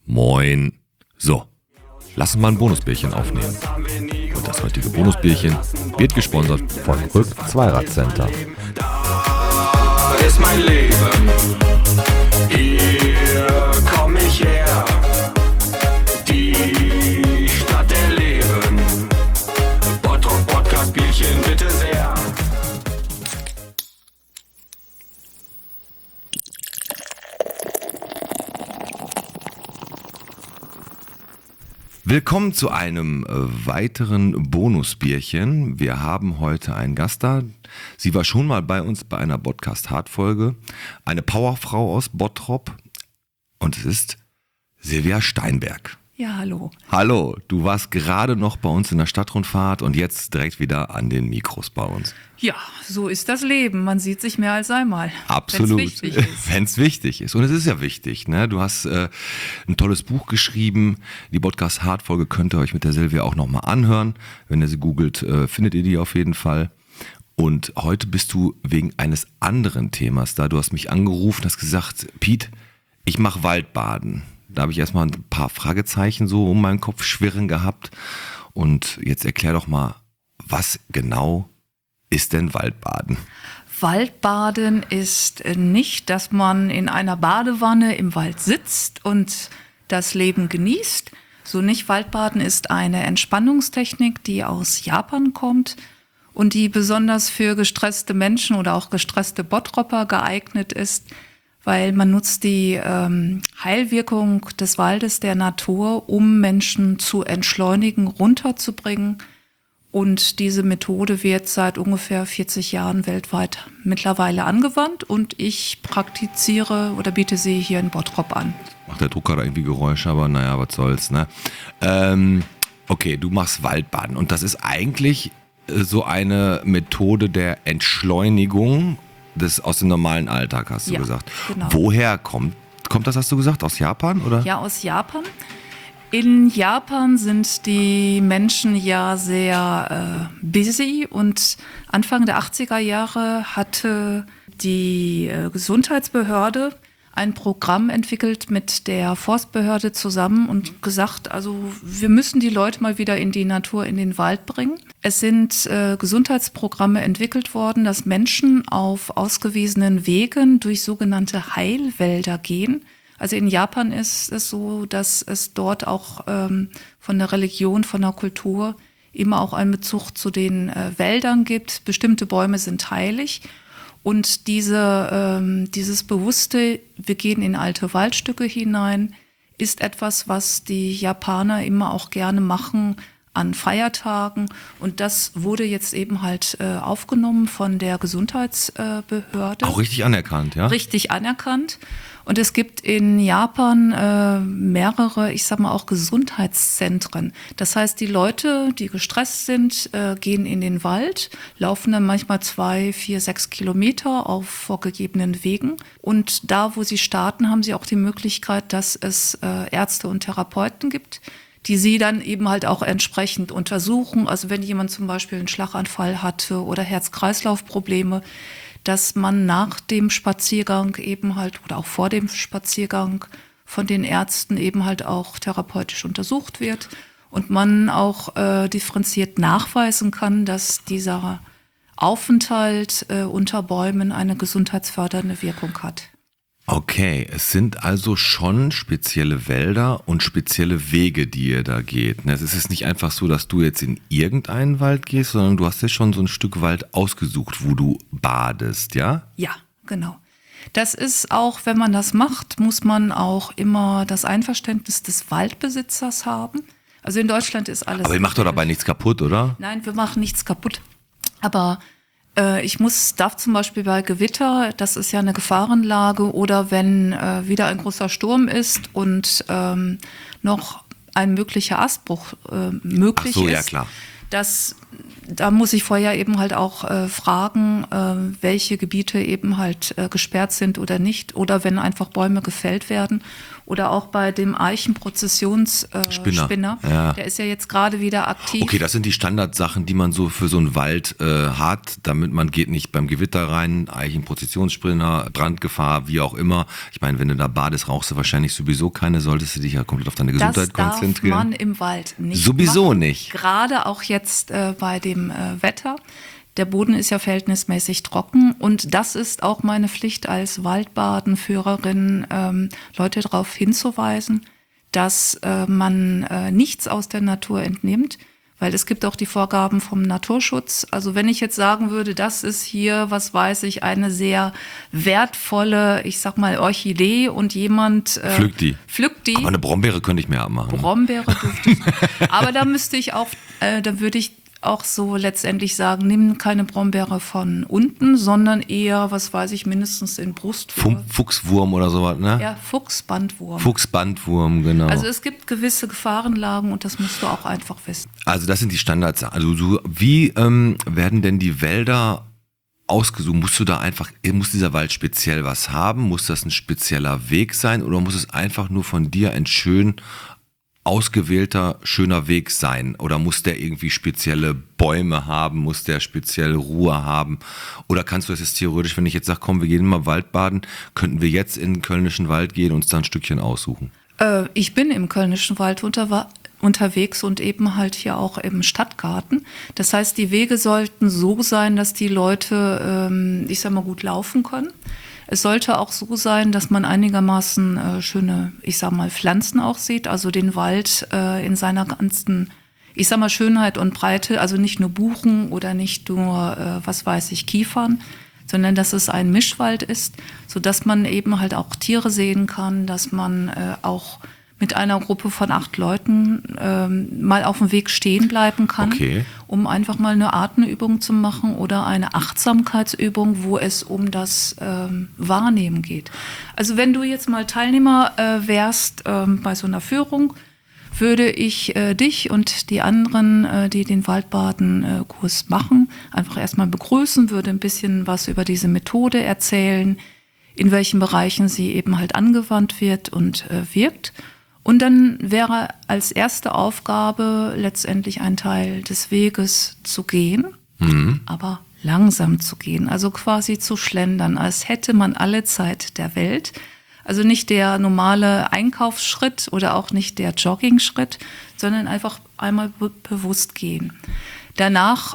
Moin. So, lass uns mal ein Bonusbierchen aufnehmen. Und das heutige Bonusbierchen wird gesponsert von Rück Zweirad-Center. Das ist mein Leben, hier komm ich her, die Stadt der Leben, Bottrop Podcast Bierchen bitte sehr. Willkommen zu einem weiteren Bonusbierchen. Wir haben heute einen Gast da. Sie war schon mal bei uns bei einer Podcast-Hard-Folge. Eine Powerfrau aus Bottrop. Und es ist Silvia Steinberg. Ja, hallo. Hallo, du warst gerade noch bei uns in der Stadtrundfahrt und jetzt direkt wieder an den Mikros bei uns. Ja, so ist das Leben. Man sieht sich mehr als einmal. Absolut. Wenn es wichtig ist. Und es ist ja wichtig, ne? Du hast ein tolles Buch geschrieben. Die Podcast-Hard-Folge könnt ihr euch mit der Silvia auch nochmal anhören. Wenn ihr sie googelt, findet ihr die auf jeden Fall. Und heute bist du wegen eines anderen Themas da. Du hast mich angerufen, hast gesagt, Piet, ich mache Waldbaden. Da habe ich erstmal ein paar Fragezeichen so um meinen Kopf schwirren gehabt. Und jetzt erklär doch mal, was genau ist denn Waldbaden? Waldbaden ist nicht, dass man in einer Badewanne im Wald sitzt und das Leben genießt. So nicht. Waldbaden ist eine Entspannungstechnik, die aus Japan kommt und die besonders für gestresste Menschen oder auch gestresste Bottropper geeignet ist, weil man nutzt die Heilwirkung des Waldes, der Natur, um Menschen zu entschleunigen, runterzubringen. Und diese Methode wird seit ungefähr 40 Jahren weltweit mittlerweile angewandt und ich praktiziere oder biete sie hier in Bottrop an. Macht der Drucker da irgendwie Geräusche, aber naja, was soll's, ne? Okay, du machst Waldbaden und das ist eigentlich so eine Methode der Entschleunigung aus dem normalen Alltag, hast du gesagt. Genau. Woher kommt das, hast du gesagt? Aus Japan, oder? Ja, aus Japan. In Japan sind die Menschen ja sehr busy und Anfang der 80er Jahre hatte die Gesundheitsbehörde ein Programm entwickelt mit der Forstbehörde zusammen und gesagt, also wir müssen die Leute mal wieder in die Natur, in den Wald bringen. Es sind Gesundheitsprogramme entwickelt worden, dass Menschen auf ausgewiesenen Wegen durch sogenannte Heilwälder gehen. Also in Japan ist es so, dass es dort auch von der Religion, von der Kultur immer auch einen Bezug zu den Wäldern gibt. Bestimmte Bäume sind heilig. Und dieses bewusste, wir gehen in alte Waldstücke hinein, ist etwas, was die Japaner immer auch gerne machen an Feiertagen. Und das wurde jetzt eben halt aufgenommen von der Gesundheitsbehörde. Auch richtig anerkannt, ja? Richtig anerkannt. Und es gibt in Japan mehrere, ich sag mal auch Gesundheitszentren. Das heißt, die Leute, die gestresst sind, gehen in den Wald, laufen dann manchmal 2, 4, 6 Kilometer auf vorgegebenen Wegen. Und da, wo sie starten, haben sie auch die Möglichkeit, dass es Ärzte und Therapeuten gibt, die sie dann eben halt auch entsprechend untersuchen. Also wenn jemand zum Beispiel einen Schlaganfall hatte oder Herz-Kreislauf-Probleme, dass man nach dem Spaziergang eben halt oder auch vor dem Spaziergang von den Ärzten eben halt auch therapeutisch untersucht wird und man auch differenziert nachweisen kann, dass dieser Aufenthalt unter Bäumen eine gesundheitsfördernde Wirkung hat. Okay, es sind also schon spezielle Wälder und spezielle Wege, die ihr da geht. Es ist nicht einfach so, dass du jetzt in irgendeinen Wald gehst, sondern du hast ja schon so ein Stück Wald ausgesucht, wo du badest, ja? Ja, genau. Das ist auch, wenn man das macht, muss man auch immer das Einverständnis des Waldbesitzers haben. Also in Deutschland ist alles... Aber ihr macht doch dabei nichts kaputt, oder? Nein, wir machen nichts kaputt. Aber ich darf zum Beispiel bei Gewitter, das ist ja eine Gefahrenlage, oder wenn wieder ein großer Sturm ist und noch ein möglicher Astbruch möglich Ach so, ist, ja, klar. das da muss ich vorher eben halt auch fragen, welche Gebiete eben halt gesperrt sind oder nicht. Oder wenn einfach Bäume gefällt werden. Oder auch bei dem Eichenprozessionsspinner. Ja. Der ist ja jetzt gerade wieder aktiv. Okay, das sind die Standardsachen, die man so für so einen Wald hat, damit man geht nicht beim Gewitter rein, Eichenprozessionsspinner, Brandgefahr, wie auch immer. Ich meine, wenn du da badest, rauchst du wahrscheinlich sowieso keine, solltest du dich ja komplett auf deine Gesundheit konzentrieren. Das darf man im Wald nicht Sowieso machen. nicht. Gerade auch jetzt bei dem Wetter. Der Boden ist ja verhältnismäßig trocken und das ist auch meine Pflicht als Waldbadenführerin, Leute darauf hinzuweisen, dass man nichts aus der Natur entnimmt, weil es gibt auch die Vorgaben vom Naturschutz. Also wenn ich jetzt sagen würde, das ist hier, was weiß ich, eine sehr wertvolle, ich sag mal Orchidee und jemand Pflückt die. Aber eine Brombeere könnte ich mir abmachen. Brombeere dürfte ich. Aber da müsste ich auch, da würde ich auch so letztendlich sagen, nimm keine Brombeere von unten, sondern eher, was weiß ich, mindestens in Brustwurm. Fuchswurm oder sowas, ne? Ja, Fuchsbandwurm. Fuchsbandwurm, genau. Also es gibt gewisse Gefahrenlagen und das musst du auch einfach wissen. Also das sind die Standards. Also wie werden denn die Wälder ausgesucht? Muss dieser Wald speziell was haben? Muss das ein spezieller Weg sein oder muss es einfach nur von dir ein schön ausgewählter, schöner Weg sein? Oder muss der irgendwie spezielle Bäume haben? Muss der spezielle Ruhe haben? Oder kannst du das jetzt theoretisch, wenn ich jetzt sage, komm, wir gehen mal Waldbaden, könnten wir jetzt in den Kölnischen Wald gehen und uns da ein Stückchen aussuchen? Ich bin im Kölnischen Wald unterwegs und eben halt hier auch im Stadtgarten. Das heißt, die Wege sollten so sein, dass die Leute, ich sag mal, gut laufen können. Es sollte auch so sein, dass man einigermaßen schöne, ich sag mal, Pflanzen auch sieht, also den Wald in seiner ganzen, ich sag mal, Schönheit und Breite, also nicht nur Buchen oder nicht nur, was weiß ich, Kiefern, sondern dass es ein Mischwald ist, sodass man eben halt auch Tiere sehen kann, dass man auch mit einer Gruppe von 8 Leuten mal auf dem Weg stehen bleiben kann, um einfach mal eine Atemübung zu machen oder eine Achtsamkeitsübung, wo es um das Wahrnehmen geht. Also wenn du jetzt mal Teilnehmer wärst bei so einer Führung, würde ich dich und die anderen, die den Waldbaden-Kurs machen, einfach erstmal begrüßen, würde ein bisschen was über diese Methode erzählen, in welchen Bereichen sie eben halt angewandt wird und wirkt. Und dann wäre als erste Aufgabe letztendlich ein Teil des Weges zu gehen, aber langsam zu gehen, also quasi zu schlendern, als hätte man alle Zeit der Welt. Also nicht der normale Einkaufsschritt oder auch nicht der Joggingschritt, sondern einfach einmal bewusst gehen. Danach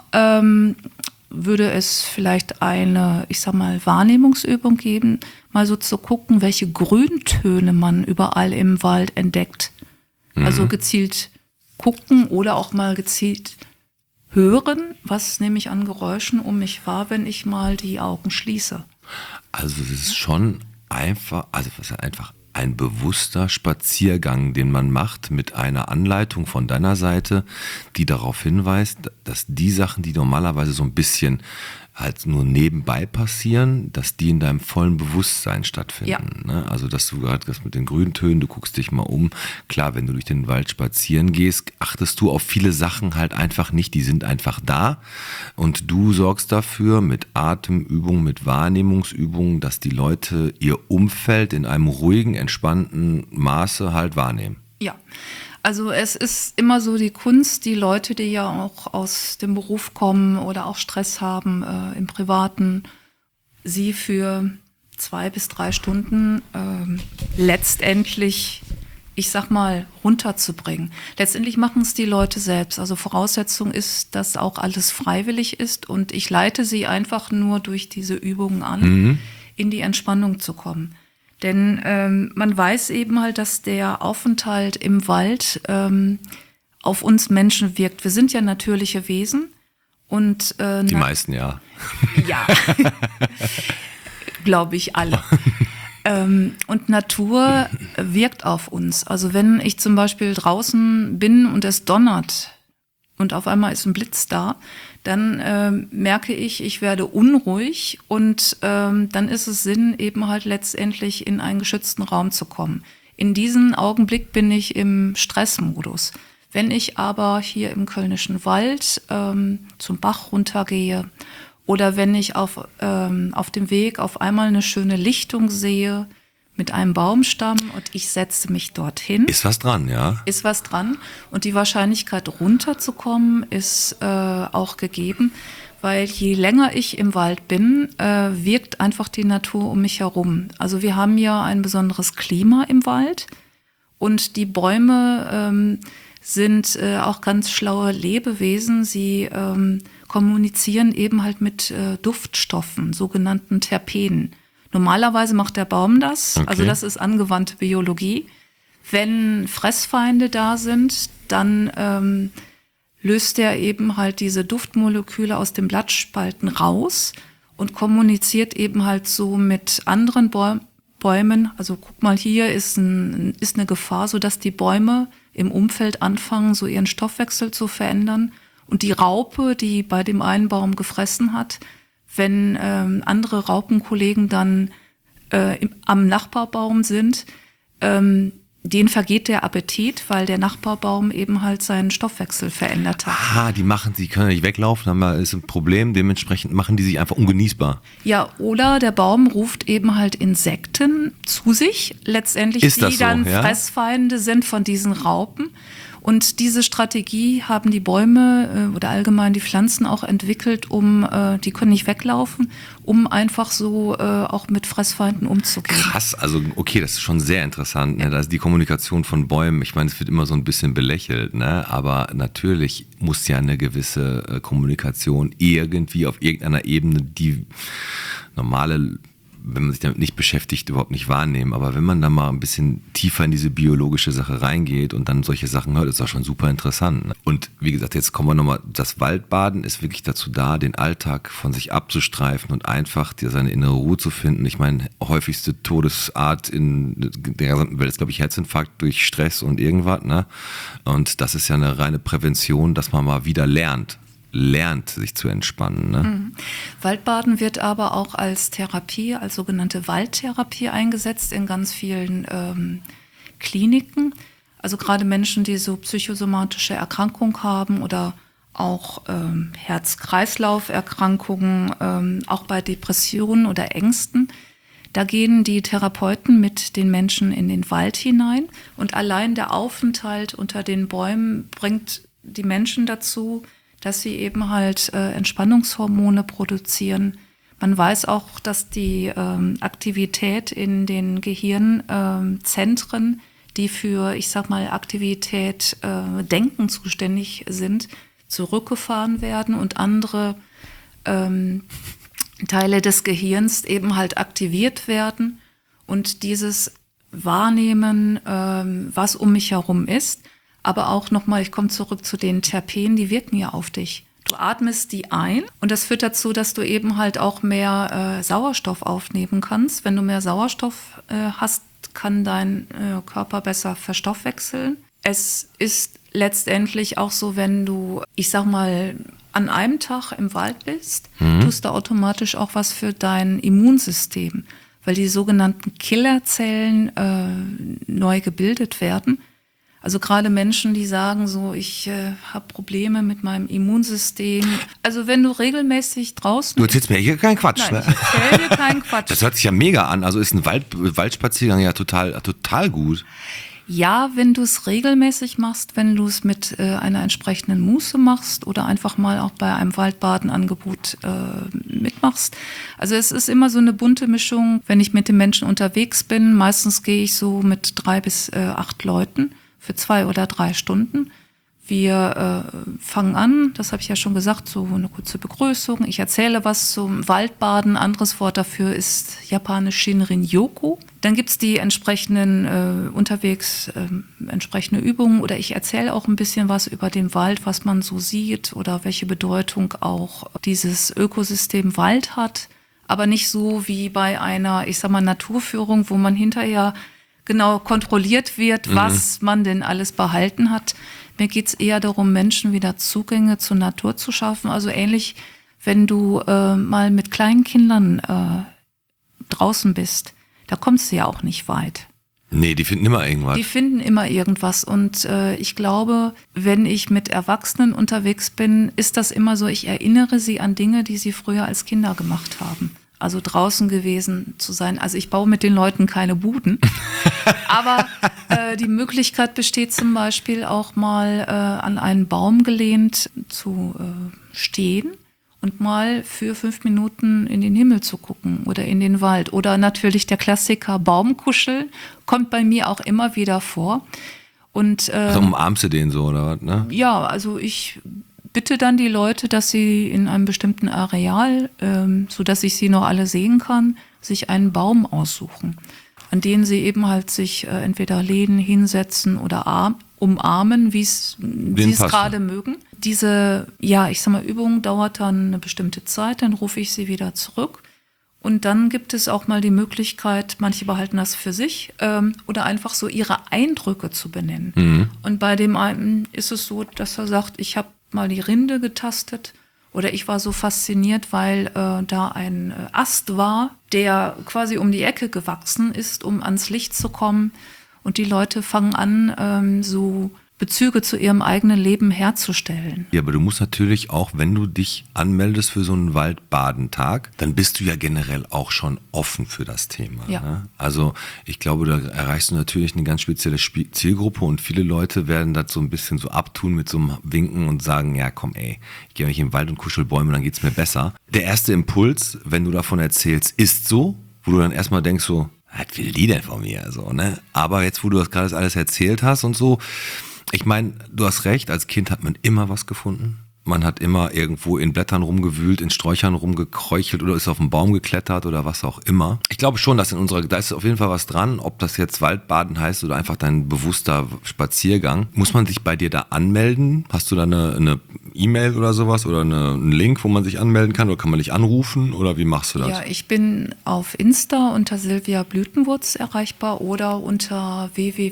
würde es vielleicht eine, ich sag mal, Wahrnehmungsübung geben, mal so zu gucken, welche Grüntöne man überall im Wald entdeckt. Also gezielt gucken oder auch mal gezielt hören, was nehme ich an Geräuschen um mich wahr, wenn ich mal die Augen schließe. Also es ist schon einfach, ein bewusster Spaziergang, den man macht mit einer Anleitung von deiner Seite, die darauf hinweist, dass die Sachen, die normalerweise so ein bisschen halt nur nebenbei passieren, dass die in deinem vollen Bewusstsein stattfinden. Ja. Ne? Also dass du gerade das mit den Grüntönen, du guckst dich mal um. Klar, wenn du durch den Wald spazieren gehst, achtest du auf viele Sachen halt einfach nicht, die sind einfach da. Und du sorgst dafür mit Atemübungen, mit Wahrnehmungsübungen, dass die Leute ihr Umfeld in einem ruhigen, entspannten Maße halt wahrnehmen. Ja, also es ist immer so die Kunst, die Leute, die ja auch aus dem Beruf kommen oder auch Stress haben im Privaten, sie für 2 bis 3 Stunden letztendlich, ich sag mal, runterzubringen. Letztendlich machen es die Leute selbst. Also Voraussetzung ist, dass auch alles freiwillig ist und ich leite sie einfach nur durch diese Übungen an, in die Entspannung zu kommen. Denn man weiß eben halt, dass der Aufenthalt im Wald auf uns Menschen wirkt. Wir sind ja natürliche Wesen. Und, die meisten, ja. Ja, glaube ich alle. Und Natur wirkt auf uns. Also wenn ich zum Beispiel draußen bin und es donnert und auf einmal ist ein Blitz da, dann merke ich werde unruhig und dann ist es Sinn, eben halt letztendlich in einen geschützten Raum zu kommen. In diesem Augenblick bin ich im Stressmodus. Wenn ich aber hier im Kölnischen Wald zum Bach runtergehe oder wenn ich auf dem Weg auf einmal eine schöne Lichtung sehe mit einem Baumstamm und ich setze mich dorthin. Ist was dran, ja? Ist was dran. Und die Wahrscheinlichkeit runterzukommen ist auch gegeben, weil je länger ich im Wald bin, wirkt einfach die Natur um mich herum. Also wir haben ja ein besonderes Klima im Wald und die Bäume sind auch ganz schlaue Lebewesen. Sie kommunizieren eben halt mit Duftstoffen, sogenannten Terpenen. Normalerweise macht der Baum das, Okay. also das ist angewandte Biologie. Wenn Fressfeinde da sind, dann löst er eben halt diese Duftmoleküle aus den Blattspalten raus und kommuniziert eben halt so mit anderen Bäumen. Also guck mal, hier ist eine Gefahr, sodass die Bäume im Umfeld anfangen, so ihren Stoffwechsel zu verändern. Und die Raupe, die bei dem einen Baum gefressen hat, wenn andere Raupenkollegen dann am Nachbarbaum sind, denen vergeht der Appetit, weil der Nachbarbaum eben halt seinen Stoffwechsel verändert hat. Die können ja nicht weglaufen, dann ist ein Problem, dementsprechend machen die sich einfach ungenießbar. Ja, oder der Baum ruft eben halt Insekten zu sich, letztendlich, Ist das die so, dann ja? Fressfeinde sind von diesen Raupen. Und diese Strategie haben die Bäume oder allgemein die Pflanzen auch entwickelt, die können nicht weglaufen, um einfach so auch mit Fressfeinden umzugehen. Krass, also okay, das ist schon sehr interessant. Ne? Da ist die Kommunikation von Bäumen, ich meine, es wird immer so ein bisschen belächelt, ne? Aber natürlich muss ja eine gewisse Kommunikation irgendwie auf irgendeiner Ebene die normale, wenn man sich damit nicht beschäftigt, überhaupt nicht wahrnehmen. Aber wenn man da mal ein bisschen tiefer in diese biologische Sache reingeht und dann solche Sachen hört, ist das schon super interessant. Ne? Und wie gesagt, jetzt kommen wir nochmal, das Waldbaden ist wirklich dazu da, den Alltag von sich abzustreifen und einfach seine innere Ruhe zu finden. Ich meine, häufigste Todesart in der gesamten Welt ist, glaube ich, Herzinfarkt durch Stress und irgendwas. Ne? Und das ist ja eine reine Prävention, dass man mal wieder lernt, sich zu entspannen. Ne? Waldbaden wird aber auch als Therapie, als sogenannte Waldtherapie eingesetzt in ganz vielen Kliniken. Also gerade Menschen, die so psychosomatische Erkrankungen haben oder auch Herz-Kreislauf-Erkrankungen, auch bei Depressionen oder Ängsten. Da gehen die Therapeuten mit den Menschen in den Wald hinein und allein der Aufenthalt unter den Bäumen bringt die Menschen dazu, dass sie eben halt Entspannungshormone produzieren. Man weiß auch, dass die Aktivität in den Gehirnzentren, die für, ich sag mal, Aktivität Denken zuständig sind, zurückgefahren werden und andere Teile des Gehirns eben halt aktiviert werden. Und dieses Wahrnehmen, was um mich herum ist, aber auch nochmal, ich komme zurück zu den Terpenen, die wirken ja auf dich. Du atmest die ein und das führt dazu, dass du eben halt auch mehr Sauerstoff aufnehmen kannst. Wenn du mehr Sauerstoff hast, kann dein Körper besser verstoffwechseln. Es ist letztendlich auch so, wenn du, ich sag mal, an einem Tag im Wald bist, tust du automatisch auch was für dein Immunsystem, weil die sogenannten Killerzellen neu gebildet werden. Also gerade Menschen, die sagen so, ich habe Probleme mit meinem Immunsystem. Also wenn du regelmäßig draußen... Du erzählst mir hier keinen Quatsch. Nein, Ne? ich erzähle dir keinen Quatsch. Das hört sich ja mega an. Also ist ein Waldspaziergang ja total gut. Ja, wenn du es regelmäßig machst, wenn du es mit einer entsprechenden Muße machst oder einfach mal auch bei einem Waldbadenangebot mitmachst. Also es ist immer so eine bunte Mischung, wenn ich mit den Menschen unterwegs bin. Meistens gehe ich so mit 3 bis 8 Leuten für 2 oder 3 Stunden. Wir fangen an, das habe ich ja schon gesagt, so eine kurze Begrüßung. Ich erzähle was zum Waldbaden. Anderes Wort dafür ist japanisch Shinrin-yoku. Dann gibt's die entsprechenden unterwegs entsprechende Übungen oder ich erzähle auch ein bisschen was über den Wald, was man so sieht oder welche Bedeutung auch dieses Ökosystem Wald hat. Aber nicht so wie bei einer, ich sag mal, Naturführung, wo man hinterher genau kontrolliert wird, was man denn alles behalten hat. Mir geht's eher darum, Menschen wieder Zugänge zur Natur zu schaffen. Also ähnlich, wenn du mal mit kleinen Kindern draußen bist, da kommst du ja auch nicht weit. Nee, die finden immer irgendwas. Die finden immer irgendwas. Und ich glaube, wenn ich mit Erwachsenen unterwegs bin, ist das immer so, ich erinnere sie an Dinge, die sie früher als Kinder gemacht haben. Also draußen gewesen zu sein. Also ich baue mit den Leuten keine Buden. Aber die Möglichkeit besteht zum Beispiel auch mal an einen Baum gelehnt zu stehen und mal für 5 Minuten in den Himmel zu gucken oder in den Wald. Oder natürlich der Klassiker Baumkuscheln kommt bei mir auch immer wieder vor. Und Also umarmst du den so oder was, ne? ja, also ich bitte dann die Leute, dass sie in einem bestimmten Areal, sodass ich sie noch alle sehen kann, sich einen Baum aussuchen, an den sie eben halt sich entweder lehnen, hinsetzen oder umarmen, wie sie es gerade mögen. Diese, ja, ich sag mal, Übung dauert dann eine bestimmte Zeit, dann rufe ich sie wieder zurück. Und dann gibt es auch mal die Möglichkeit, manche behalten das für sich oder einfach so ihre Eindrücke zu benennen. Mhm. Und bei dem einen ist es so, dass er sagt, ich habe mal die Rinde getastet oder ich war so fasziniert, weil da ein Ast war, der quasi um die Ecke gewachsen ist, um ans Licht zu kommen. Und die Leute fangen an, so Bezüge zu ihrem eigenen Leben herzustellen. Ja, aber du musst natürlich auch, wenn du dich anmeldest für so einen Waldbadentag, dann bist du ja generell auch schon offen für das Thema. Ja. Ne? Also ich glaube, da erreichst du natürlich eine ganz spezielle Zielgruppe und viele Leute werden das so ein bisschen so abtun mit so einem Winken und sagen, ja komm ey, ich gehe nicht in den Wald und kuschel Bäume, dann geht's mir besser. Der erste Impuls, wenn du davon erzählst, ist so, wo du dann erstmal denkst so, was will die denn von mir? So, ne? Aber jetzt, wo du das gerade alles erzählt hast und so, ich meine, du hast recht, als Kind hat man immer was gefunden. Man hat immer irgendwo in Blättern rumgewühlt, in Sträuchern rumgekräuchelt oder ist auf einen Baum geklettert oder was auch immer. Ich glaube schon, dass da ist auf jeden Fall was dran, ob das jetzt Waldbaden heißt oder einfach dein bewusster Spaziergang. Muss man sich bei dir da anmelden? Hast du da eine E-Mail oder sowas oder einen Link, wo man sich anmelden kann oder kann man dich anrufen oder wie machst du das? Ja, ich bin auf Insta unter Silvia Blütenwurz erreichbar oder unter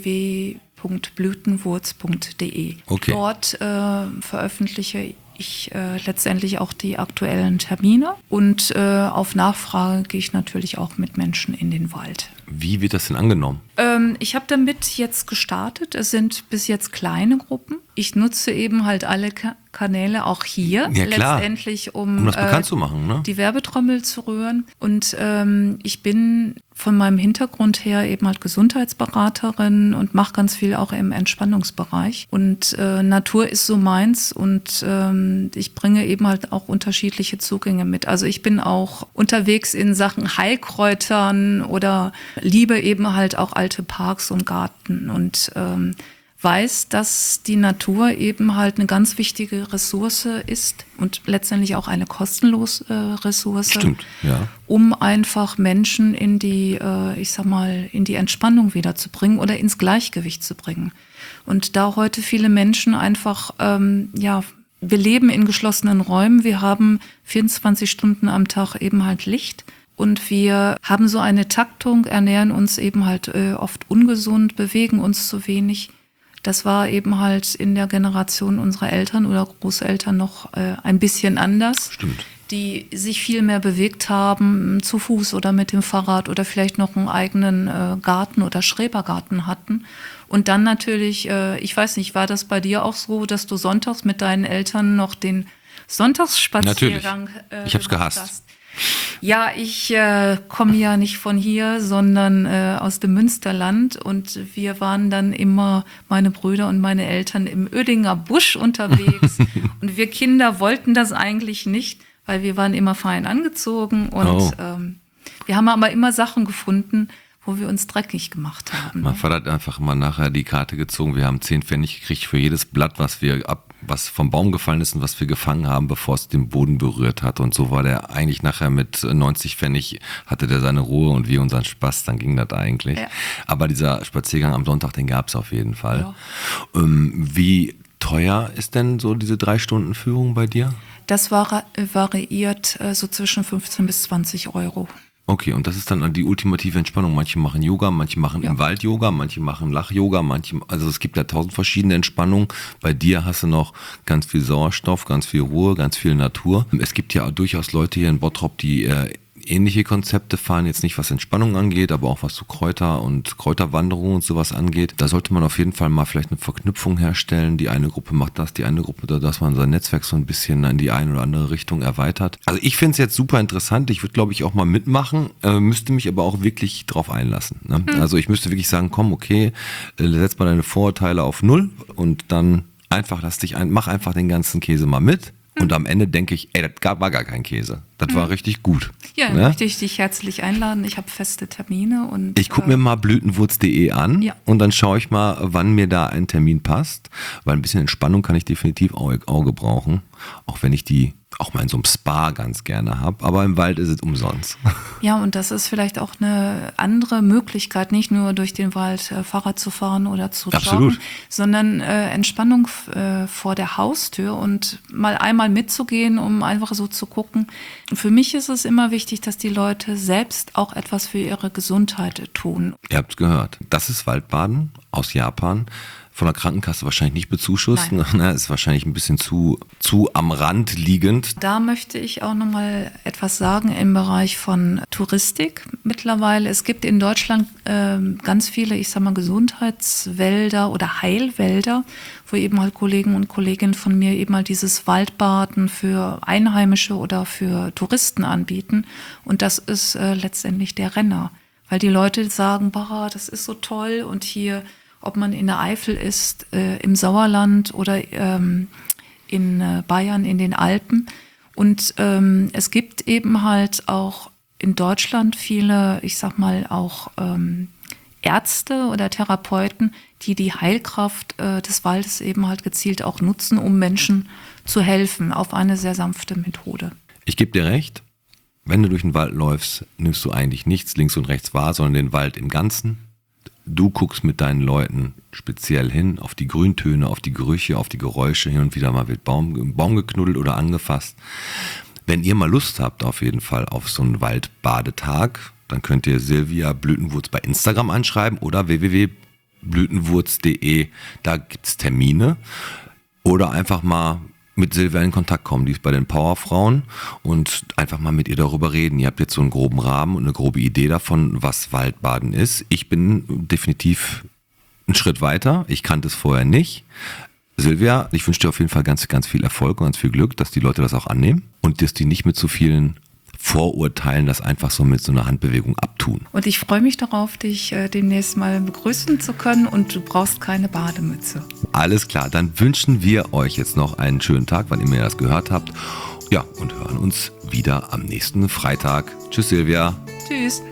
www.blütenwurz.de. Okay. Dort veröffentliche ich letztendlich auch die aktuellen Termine und auf Nachfrage gehe ich natürlich auch mit Menschen in den Wald. Wie wird das denn angenommen? Ich habe damit jetzt gestartet. Es sind bis jetzt kleine Gruppen. Ich nutze eben halt alle Kanäle auch hier Ja, klar. letztendlich, Um das bekannt zu machen, ne? die Werbetrommel zu rühren. Und ich bin von meinem Hintergrund her eben halt Gesundheitsberaterin und mache ganz viel auch im Entspannungsbereich. Und Natur ist so meins und ich bringe eben halt auch unterschiedliche Zugänge mit. Also ich bin auch unterwegs in Sachen Heilkräutern oder liebe eben halt auch alte Parks und Garten und weiß, dass die Natur eben halt eine ganz wichtige Ressource ist und letztendlich auch eine kostenlose Ressource. Stimmt, ja. Um einfach Menschen in die, ich sag mal, in die Entspannung wieder zu bringen oder ins Gleichgewicht zu bringen. Und da heute viele Menschen einfach, wir leben in geschlossenen Räumen, wir haben 24 Stunden am Tag eben halt Licht. Und wir haben so eine Taktung, ernähren uns eben halt oft ungesund, bewegen uns zu wenig. Das war eben halt in der Generation unserer Eltern oder Großeltern noch ein bisschen anders. Stimmt. Die sich viel mehr bewegt haben, zu Fuß oder mit dem Fahrrad oder vielleicht noch einen eigenen Garten oder Schrebergarten hatten. Und dann natürlich, ich weiß nicht, war das bei dir auch so, dass du sonntags mit deinen Eltern noch den Sonntagsspaziergang ich hab's gehasst. hast? Ja, ich komme ja nicht von hier, sondern aus dem Münsterland und wir waren dann immer, meine Brüder und meine Eltern, im Oedinger Busch unterwegs und wir Kinder wollten das eigentlich nicht, weil wir waren immer fein angezogen und wir haben aber immer Sachen gefunden, wo wir uns dreckig gemacht haben. Mein Vater hat einfach mal nachher die Karte gezogen, wir haben 10 Pfennig gekriegt für jedes Blatt, was vom Baum gefallen ist und was wir gefangen haben, bevor es den Boden berührt hat. Und so war der eigentlich nachher mit 90 Pfennig, hatte der seine Ruhe und wir unseren Spaß, dann ging das eigentlich. Ja. Aber dieser Spaziergang am Sonntag, den gab es auf jeden Fall. Ja. Wie teuer ist denn so diese 3 Stunden Führung bei dir? Das variiert so zwischen 15 bis 20 Euro. Okay, und das ist dann die ultimative Entspannung. Manche machen Yoga, manche machen im Wald Yoga, manche machen Lach-Yoga, also es gibt ja 1000 verschiedene Entspannungen. Bei dir hast du noch ganz viel Sauerstoff, ganz viel Ruhe, ganz viel Natur. Es gibt ja durchaus Leute hier in Bottrop, die ähnliche Konzepte fahren, jetzt nicht was Entspannung angeht, aber auch was so Kräuter und Kräuterwanderung und sowas angeht. Da sollte man auf jeden Fall mal vielleicht eine Verknüpfung herstellen. Die eine Gruppe macht das, die eine Gruppe, dass man sein Netzwerk so ein bisschen in die eine oder andere Richtung erweitert. Also ich finde es jetzt super interessant. Ich würde, glaube ich, auch mal mitmachen, müsste mich aber auch wirklich drauf einlassen. Ne? Also ich müsste wirklich sagen, komm, okay, setz mal deine Vorurteile auf 0 und dann einfach mach einfach den ganzen Käse mal mit. Und am Ende denke ich, ey, das war gar kein Käse. Das war richtig gut. Ja, dann möchte ich dich herzlich einladen. Ich habe feste Termine. Und ich gucke mir mal blütenwurz.de an und dann schaue ich mal, wann mir da ein Termin passt. Weil ein bisschen Entspannung kann ich definitiv auch gebrauchen. Auch wenn ich die auch mal in so einem Spa ganz gerne habe. Aber im Wald ist es umsonst. Ja, und das ist vielleicht auch eine andere Möglichkeit, nicht nur durch den Wald Fahrrad zu fahren oder zu joggen, sondern Entspannung vor der Haustür und mal einmal mitzugehen, um einfach so zu gucken. Für mich ist es immer wichtig, dass die Leute selbst auch etwas für ihre Gesundheit tun. Ihr habt es gehört. Das ist Waldbaden aus Japan. Von der Krankenkasse wahrscheinlich nicht bezuschusst. Ne, ist wahrscheinlich ein bisschen zu am Rand liegend. Da möchte ich auch nochmal etwas sagen im Bereich von Touristik mittlerweile. Es gibt in Deutschland ganz viele, ich sag mal, Gesundheitswälder oder Heilwälder, wo eben halt Kollegen und Kolleginnen von mir eben halt dieses Waldbaden für Einheimische oder für Touristen anbieten. Und das ist letztendlich der Renner. Weil die Leute sagen, boah, das ist so toll und hier, ob man in der Eifel ist, im Sauerland oder in Bayern, in den Alpen. Und es gibt eben halt auch in Deutschland viele, ich sag mal auch Ärzte oder Therapeuten, die Heilkraft des Waldes eben halt gezielt auch nutzen, um Menschen zu helfen, auf eine sehr sanfte Methode. Ich gebe dir recht, wenn du durch den Wald läufst, nimmst du eigentlich nichts links und rechts wahr, sondern den Wald im Ganzen. Du guckst mit deinen Leuten speziell hin auf die Grüntöne, auf die Gerüche, auf die Geräusche. Hin und wieder mal wird Baum geknuddelt oder angefasst. Wenn ihr mal Lust habt auf jeden Fall auf so einen Waldbadetag, dann könnt ihr Silvia Blütenwurz bei Instagram anschreiben oder www.blütenwurz.de. Da gibt's Termine. Oder einfach mal mit Silvia in Kontakt kommen, die ist bei den Powerfrauen, und einfach mal mit ihr darüber reden. Ihr habt jetzt so einen groben Rahmen und eine grobe Idee davon, was Waldbaden ist. Ich bin definitiv einen Schritt weiter. Ich kannte es vorher nicht. Silvia, ich wünsche dir auf jeden Fall ganz, ganz viel Erfolg und ganz viel Glück, dass die Leute das auch annehmen und dass die nicht mit so vielen Vorurteilen das einfach so mit so einer Handbewegung abtun. Und ich freue mich darauf, dich demnächst mal begrüßen zu können, und du brauchst keine Bademütze. Alles klar, dann wünschen wir euch jetzt noch einen schönen Tag, wann immer ihr das gehört habt. Ja, und hören uns wieder am nächsten Freitag. Tschüss, Silvia. Tschüss.